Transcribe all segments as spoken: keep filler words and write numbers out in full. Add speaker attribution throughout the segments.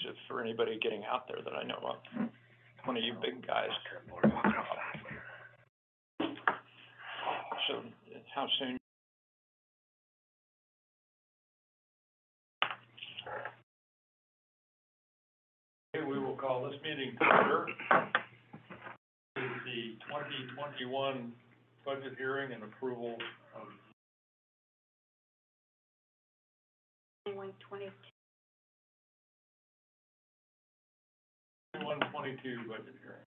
Speaker 1: Just for anybody getting out there that I know of, one of you big guys. So how soon?
Speaker 2: Okay, we will call this meeting to order. This is the twenty twenty-one budget hearing and approval of
Speaker 3: twenty-one, twenty-two.
Speaker 2: twenty-one twenty-two budget hearing.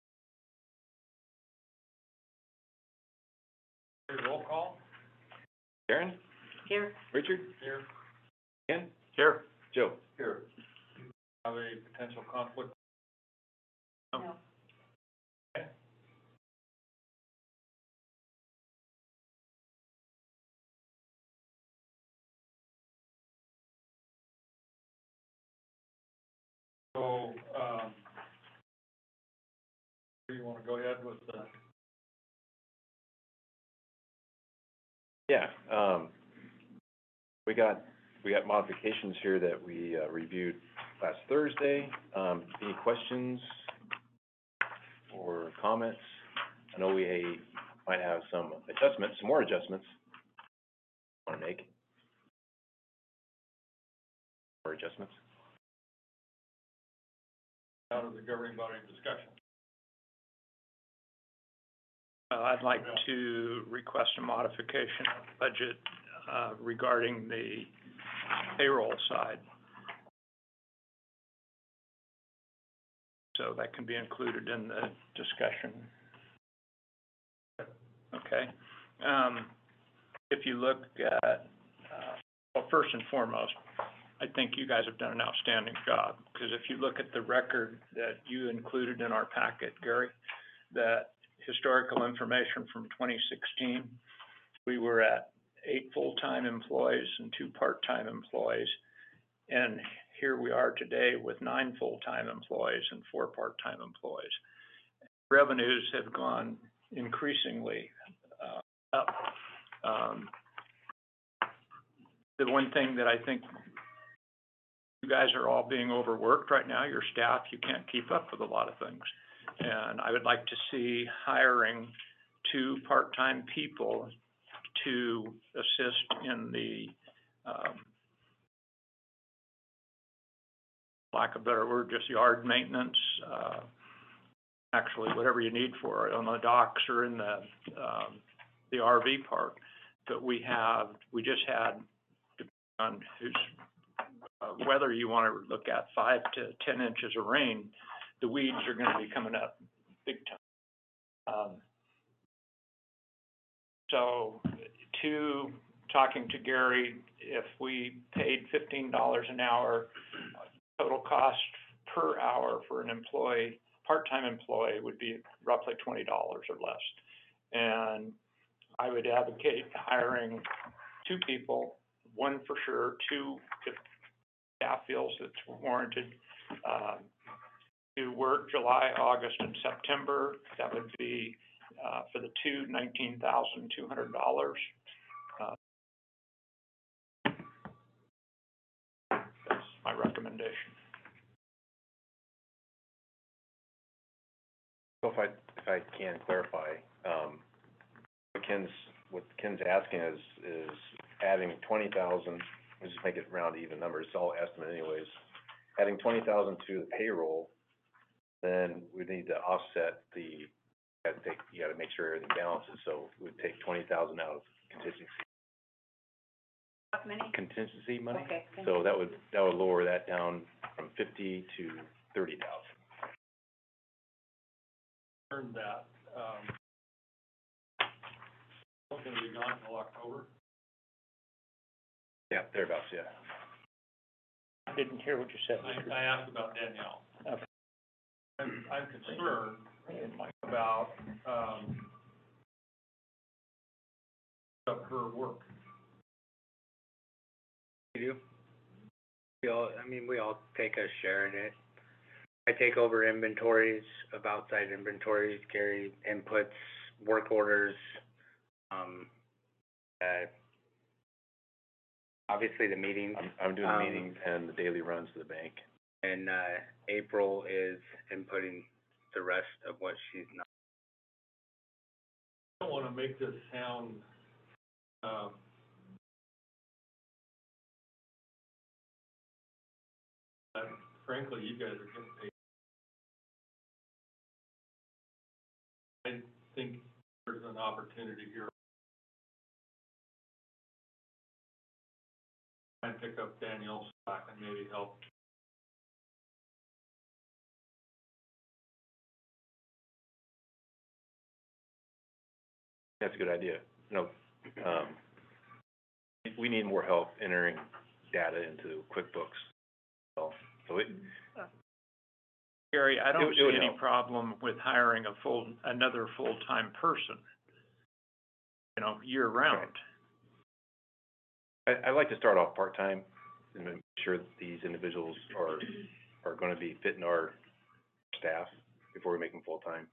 Speaker 2: Okay, roll call.
Speaker 4: Karen?
Speaker 3: Here.
Speaker 4: Richard?
Speaker 2: Here.
Speaker 4: Ken?
Speaker 1: Here.
Speaker 4: Joe?
Speaker 2: Here. Have a potential conflict?
Speaker 3: No.
Speaker 2: Okay. So, um, do you want to go ahead with the?
Speaker 4: Yeah, um, we got, we got modifications here that we, uh, reviewed last Thursday. Um, any questions or comments? I know we might have some adjustments, some more adjustments I want to make. More adjustments.
Speaker 2: Out of the governing body discussion.
Speaker 1: Uh, I'd like to request a modification of the budget, uh, regarding the payroll side. So that can be included in the discussion. Okay. Um, if you look at, uh, well, first and foremost, I think you guys have done an outstanding job, because if you look at the record that you included in our packet, Gary, that historical information from twenty sixteen, we were at eight full-time employees and two part-time employees, and here we are today with nine full-time employees and four part-time employees. Revenues have gone increasingly uh, up. Um, the one thing that I think you guys are all being overworked right now, your staff, you can't keep up with a lot of things. And I would like to see hiring two part-time people to assist in the, um, lack of a better word, just yard maintenance, uh, actually whatever you need for it on the docks or in the, um, the R V park. But we have, we just had, depending on who's, uh, whether you want to look at five to ten inches of rain, the weeds are going to be coming up big time. Um, so, two, talking to Gary, if we paid fifteen dollars an hour, total cost per hour for an employee, part-time employee, would be roughly twenty dollars or less. And I would advocate hiring two people, one for sure, two if staff feels it's warranted, uh, to work July, August, and September. That would be, uh, for the two, nineteen thousand two hundred dollars. Uh, that's my recommendation.
Speaker 4: So if I, if I can clarify, um, what Ken's, what Ken's asking is, is adding twenty thousand, let's just make it round even numbers, it's all estimate anyways, adding twenty thousand to the payroll, then we need to offset the, you gotta take, you gotta make sure everything balances, so we'd take twenty thousand out of contingency.
Speaker 3: How many?
Speaker 4: Contingency money?
Speaker 3: Okay.
Speaker 4: So that would, that would lower that down from fifty to thirty thousand.
Speaker 2: Turned that, um, it's going to be gone until October.
Speaker 4: Yeah, thereabouts, yeah.
Speaker 1: I didn't hear what you said.
Speaker 2: I, I asked about Danielle.
Speaker 1: Okay.
Speaker 2: I'm, I'm concerned about, um, of her work.
Speaker 5: We do. We all, I mean, we all take a share in it. I take over inventories of outside inventories, Gary inputs, work orders, um, uh, obviously the meetings.
Speaker 4: I'm, I'm doing the
Speaker 5: Um,
Speaker 4: meetings and the daily runs to the bank.
Speaker 5: And, uh, April is inputting the rest of what she's not.
Speaker 2: I don't wanna make this sound, um, but frankly, you guys are getting paid. I think there's an opportunity here. I pick up Danielle's slack and maybe help.
Speaker 4: That's a good idea. You know, um, we need more help entering data into QuickBooks. So, so it,
Speaker 1: Gary, I
Speaker 4: It
Speaker 1: don't
Speaker 4: would- it
Speaker 1: see
Speaker 4: would
Speaker 1: any
Speaker 4: help.
Speaker 1: problem with hiring a full, another full-time person, you know, year-round.
Speaker 4: I, I like to start off part-time and make sure that these individuals are, are gonna be fitting our staff before we make them full-time.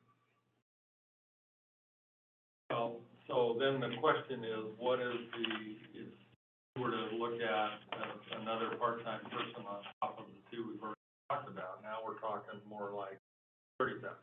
Speaker 2: Well, so then the question is, what is the, if we were to look at uh, another part-time person on top of the two we've already talked about, now we're talking more like thirty thousand.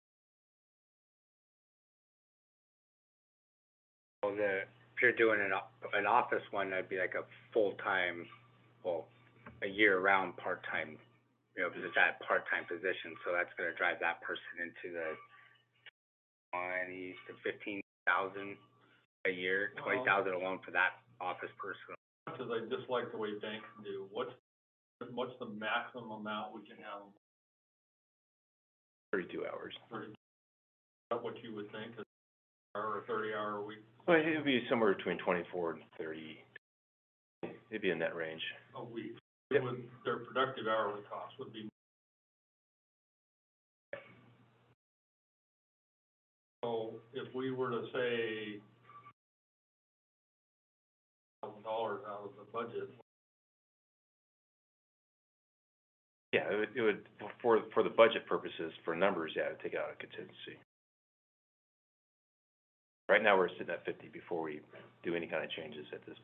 Speaker 5: Well, the, if you're doing an, o- an office one, that'd be like a full-time, well, a year-round part-time, you know, because it's that part-time position, so that's gonna drive that person into the twenty to fifteen thousand a year, twenty thousand alone for that office person.
Speaker 2: Because I dislike the way banks do, what's, what's the maximum amount we can have,
Speaker 4: Thirty-two hours.
Speaker 2: thirty, is that what you would think, a hour or thirty hour a week,
Speaker 4: Well, it'd be somewhere between twenty-four and thirty. It'd be in that range.
Speaker 2: a week?
Speaker 4: Yep.
Speaker 2: Would, their productive hourly cost would be. So if we were to say thousand dollars out of the budget,
Speaker 4: Yeah, it would, it would, for, for the budget purposes, for numbers, yeah, it'd take out a contingency. Right now, we're sitting at fifty before we do any kind of changes at this.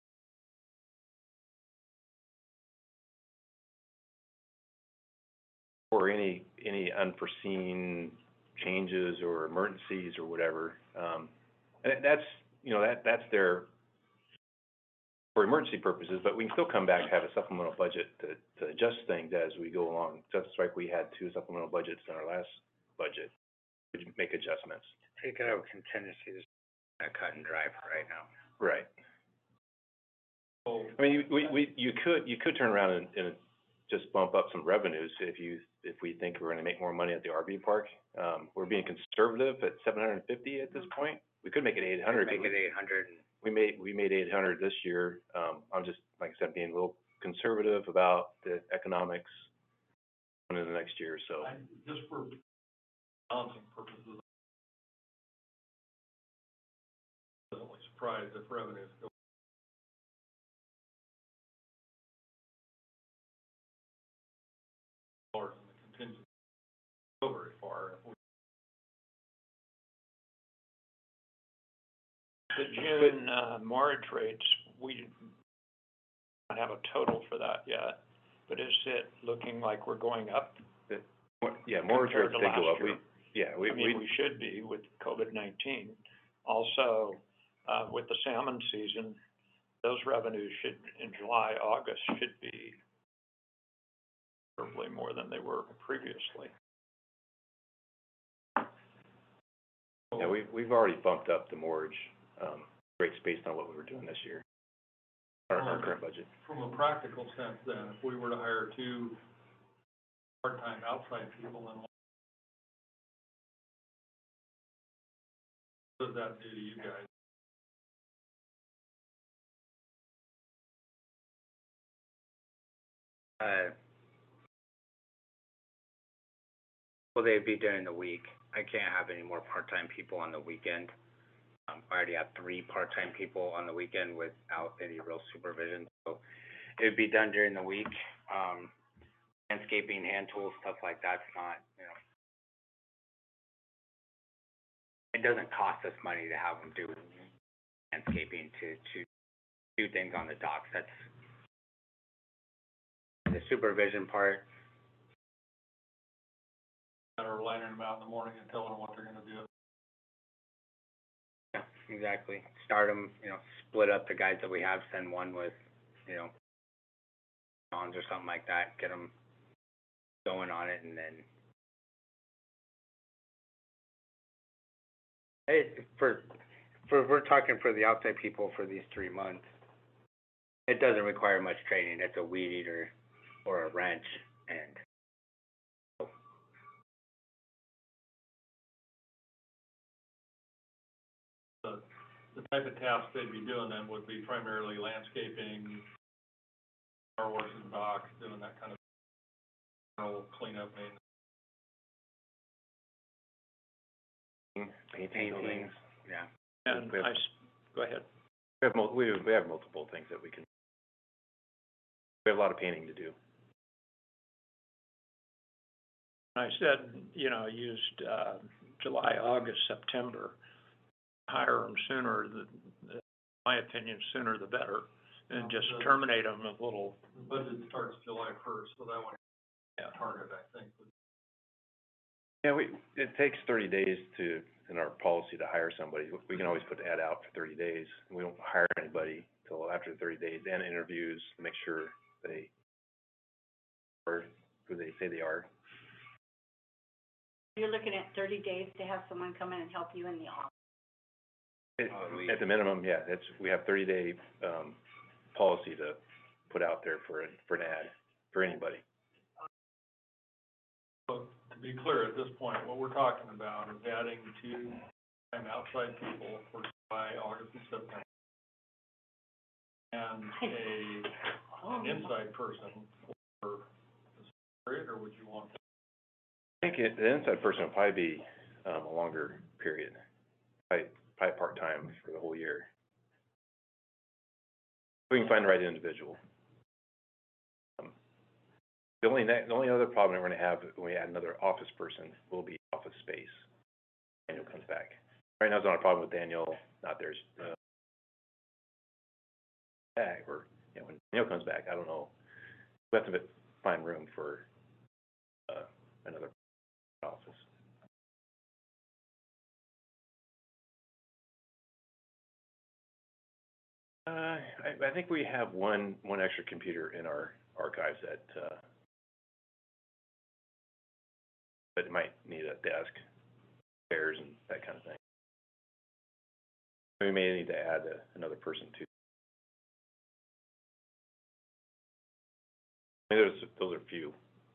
Speaker 4: Or any, any unforeseen changes or emergencies or whatever, um, and that's, you know, that, that's there for emergency purposes, but we can still come back and have a supplemental budget to, to adjust things as we go along. Just like we had two supplemental budgets in our last budget, we could make adjustments.
Speaker 5: Take it out of contingency, just kinda cut and dry for right now.
Speaker 4: Right.
Speaker 2: so
Speaker 4: I mean, you, we, we, you could, you could turn around and, and just bump up some revenues if you, if we think we're gonna make more money at the R V park. Um, we're being conservative at seven hundred and fifty at this point. We could make it eight hundred.
Speaker 5: Make it eight hundred and,
Speaker 4: We made, we made eight hundred this year. Um, I'm just, like I said, being a little conservative about the economics going into the next year, so.
Speaker 2: I, just for balancing purposes, I'm pleasantly surprised if revenues go dollars in the contingency, go very far if we.
Speaker 1: The June, uh, mortgage rates, we don't have a total for that yet, but is it looking like we're going up?
Speaker 4: What- Yeah, mortgage rates
Speaker 1: Compared to
Speaker 4: did go
Speaker 1: last
Speaker 4: up. We,
Speaker 1: year.
Speaker 4: yeah, we,
Speaker 1: I mean,
Speaker 4: we,
Speaker 1: we should be with COVID nineteen. Also, uh, with the salmon season, those revenues should, in July, August, should be probably more than they were previously.
Speaker 4: yeah, we, we've already bumped up the mortgage, um, rates based on what we were doing this year. Our, our current budget.
Speaker 2: From a practical sense then, if we were to hire two part-time outside people, then what does that do to you guys?
Speaker 5: uh, well, they'd be during the week. I can't have any more part-time people on the weekend. Um, I already have three part-time people on the weekend without any real supervision, so it'd be done during the week. Um, landscaping, hand tools, stuff like that's not, you know, it doesn't cost us money to have them do landscaping to, to do things on the docks. That's the supervision part.
Speaker 2: that are lining them out in the morning and telling them what they're gonna do.
Speaker 5: Yeah, exactly. Start them, you know, split up the guys that we have, send one with, you know, Johns or something like that, get them going on it, and then hey, for, for, we're talking for the outside people for these three months. It doesn't require much training. It's a weed eater or a wrench, and
Speaker 2: The, the type of tasks they'd be doing then would be primarily landscaping, car washes, docks, doing that kind of general cleanup, maintenance.
Speaker 4: Painting
Speaker 5: painting,
Speaker 4: buildings.
Speaker 5: yeah.
Speaker 1: And
Speaker 4: We have-
Speaker 1: I, s- go ahead.
Speaker 4: We have mul- we, we have multiple things that we can, we have a lot of painting to do.
Speaker 1: I said, you know, used, uh, July, August, September, hire them sooner, the, the, in my opinion, sooner the better, and just
Speaker 2: Uh,
Speaker 1: terminate them a little,
Speaker 2: The budget starts July first, so that one,
Speaker 1: yeah.
Speaker 2: target, I think, would
Speaker 4: Yeah, we, it takes thirty days to, in our policy to hire somebody. We can always put the ad out for thirty days. We don't hire anybody till after thirty days, and interviews, to make sure they are who they say they are.
Speaker 3: You're looking at thirty days to have someone come in and help you in the office.
Speaker 4: It-
Speaker 5: Oh, at least.
Speaker 4: At the minimum, yeah, that's, we have thirty day, um, policy to put out there for, a- for an ad, for anybody.
Speaker 2: So, to be clear, at this point, what we're talking about is adding two time outside people for July, August, and September. And a, an inside person for this period, or would you want?
Speaker 4: I think it, the inside person would probably be, um, a longer period, probably, probably part-time for the whole year. We can find the right individual. Um, The only, ne- the only other problem that we're gonna have when we add another office person will be office space. Daniel comes back. Right now, it's not a problem with Daniel, not there's, uh, back, or, you know, when Daniel comes back, I don't know. We have to find room for, uh, another office. Uh, I, I think we have one, one extra computer in our archives that, uh, but it might need a desk, chairs, and that kind of thing. We may need to add a, another person too. I mean, those, those are few.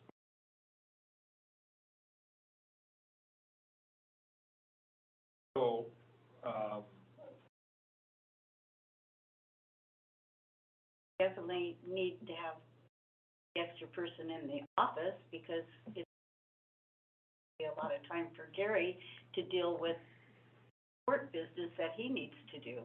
Speaker 2: So, um,
Speaker 3: Definitely need to have the extra person in the office, because it's a lot of time for Gary to deal with work business that he needs to do.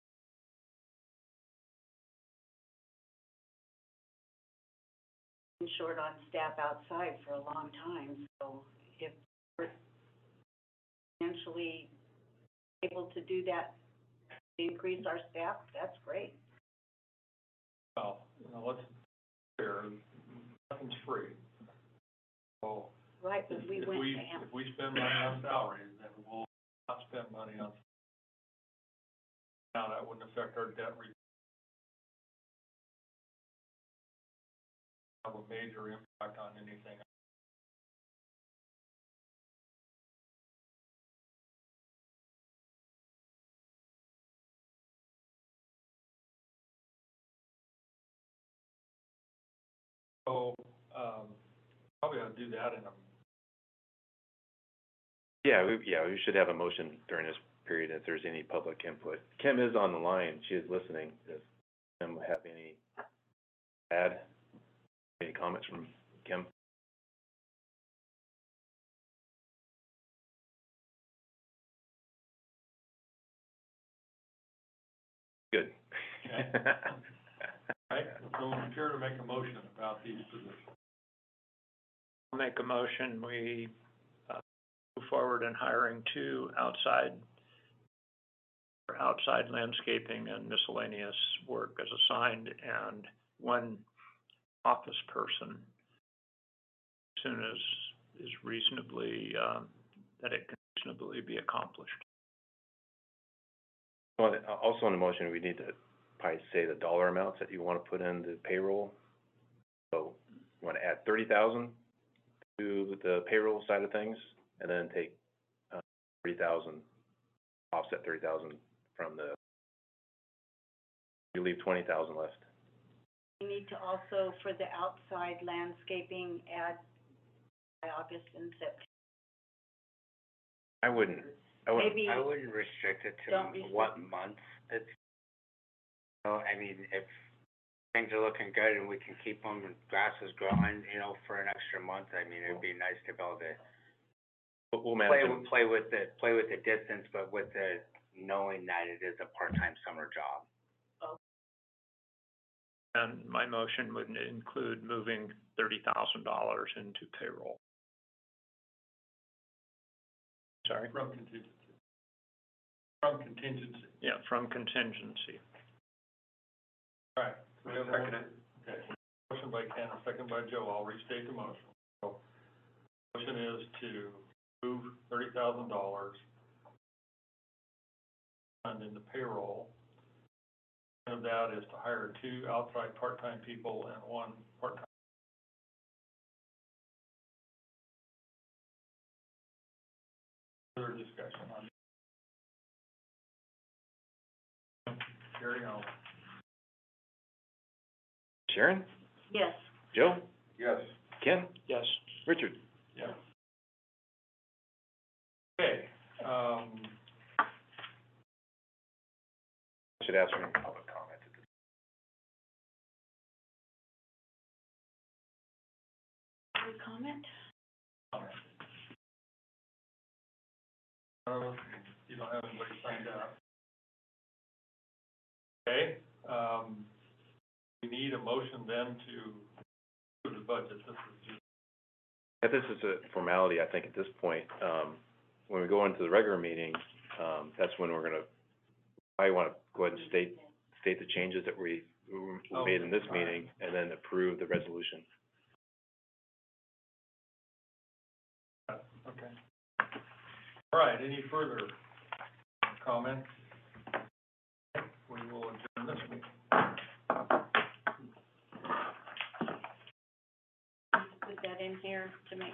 Speaker 3: Been short on staff outside for a long time, so if we're financially able to do that, to increase our staff, that's great.
Speaker 2: well, you know, let's, clear, nothing's free. So,
Speaker 3: Right, but
Speaker 2: if,
Speaker 3: we
Speaker 2: if
Speaker 3: went
Speaker 2: we,
Speaker 3: to Am-
Speaker 2: if we spend money on salaries, then we'll not spend money on. Now, that wouldn't affect our debt re- have a major impact on anything. So, um, probably ought to do that in a,
Speaker 4: Yeah, we, yeah, we should have a motion during this period if there's any public input. Kim is on the line, she is listening. Does Kim have any add, any comments from Kim? Good.
Speaker 2: right, so I'm sure to make a motion about these positions.
Speaker 1: I'll make a motion, we, uh, move forward in hiring two outside, for outside landscaping and miscellaneous work as assigned, and one office person as soon as is reasonable. reasonably, um, that it can reasonably be accomplished.
Speaker 4: Well, uh, also on the motion, we need to probably say the dollar amounts that you wanna put in the payroll. So, you wanna add thirty thousand to the payroll side of things, and then take, uh, thirty thousand, offset thirty thousand from the, you leave twenty thousand left.
Speaker 3: We need to also, for the outside landscaping, add by August and September.
Speaker 4: I wouldn't, I wouldn't,
Speaker 3: Maybe,
Speaker 5: I wouldn't restrict it
Speaker 3: Don't
Speaker 5: to
Speaker 3: restrict-
Speaker 5: what month it's, you know, I mean, if things are looking good and we can keep them, and grass is growing, you know, for an extra month, I mean, it'd be nice to be able to
Speaker 4: we'll we'll
Speaker 5: play,
Speaker 4: manage it.
Speaker 5: with- play with the, play with the distance, but with the, knowing that it is a part-time summer job.
Speaker 1: And my motion would include moving thirty thousand dollars into payroll. Sorry?
Speaker 2: From contingency. From contingency.
Speaker 1: Yeah, from contingency.
Speaker 2: All right. So we have a
Speaker 1: Second
Speaker 2: motion- Okay, motion by Ken, a second by Joe, I'll restate the motion. So, motion is to move thirty thousand dollars fund into payroll. And of that is to hire two outside part-time people and one part-time. Further discussion on. Carry on.
Speaker 4: Sharon?
Speaker 3: yes,
Speaker 4: Joe?
Speaker 2: Yes.
Speaker 4: Ken?
Speaker 1: Yes.
Speaker 4: Richard?
Speaker 2: Yeah. Okay, um,
Speaker 4: I should ask for any public comment at this.
Speaker 3: any comment?
Speaker 2: uh, you don't have anybody signed up. Okay, um, we need a motion then to approve the budget, this is just,
Speaker 4: Yeah, this is a formality, I think, at this point. Um, when we go into the regular meeting, um, that's when we're gonna, I wanna go ahead and state, state the changes that we, we made in this
Speaker 2: Okay, all right.
Speaker 4: meeting, and then approve the resolution.
Speaker 2: okay. All right, any further comments? We will adjourn this meeting.
Speaker 3: Put that in here to make